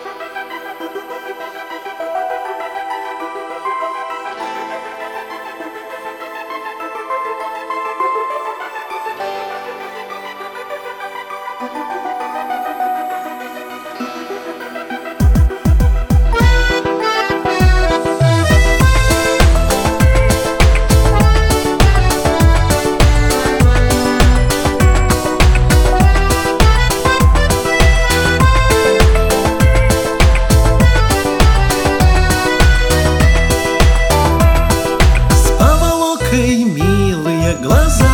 Милые глаза,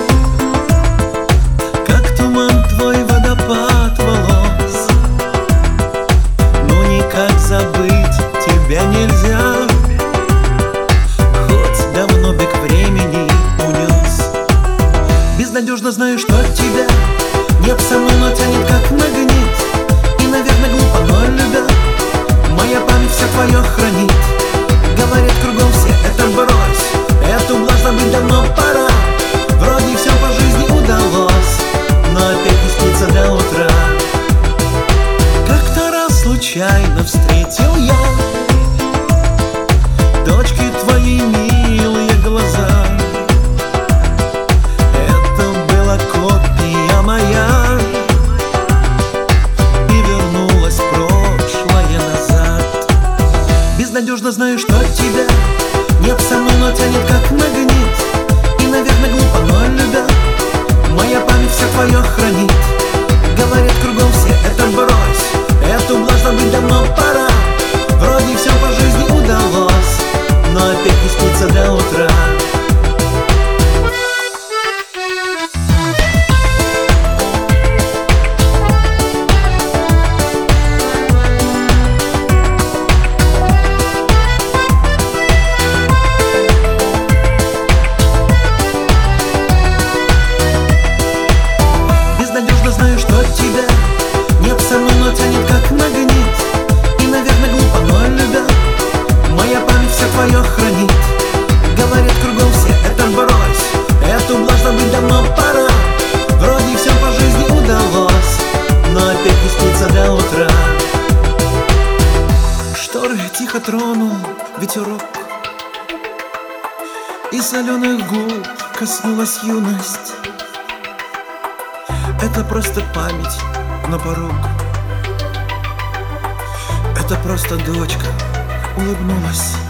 как туман твой водопад волос, но никак забыть тебя нельзя, хоть давно бег времени унес. Безнадежно знаю, что от тебя нет со мной, но тянет как магнит. И, наверное, глупо, но любя, моя память все твое хранит. Говорят кругом все, это брось, эту блажь забыть давно пора. Вроде все по жизни удалось, но опять не спится до утра. Как-то раз случайно встретил я дочки твои милые глаза. Это была копия моя, и вернулась прошлое назад. Безнадежно знаю, что от тебя нет со мной, но тянет как магнит. И, наверное, глупо, но любя, моя память все твое хранит. Говорят кругом все, это брось, эту блажь забыть давно пора. Вроде все по жизни удалось, но опять не спится до утра. Знаю, что от тебя нет со мной, но тянет как магнит. И, наверное, глупо, но любя, моя память все твое хранит. Говорят кругом все, это брось, эту блажь забыть давно пора. Вроде все по жизни удалось, но опять не спится до утра. Шторы тихо тронул ветерок, и соленых губ коснулась юность. Это просто память на порог. Это просто дочка улыбнулась.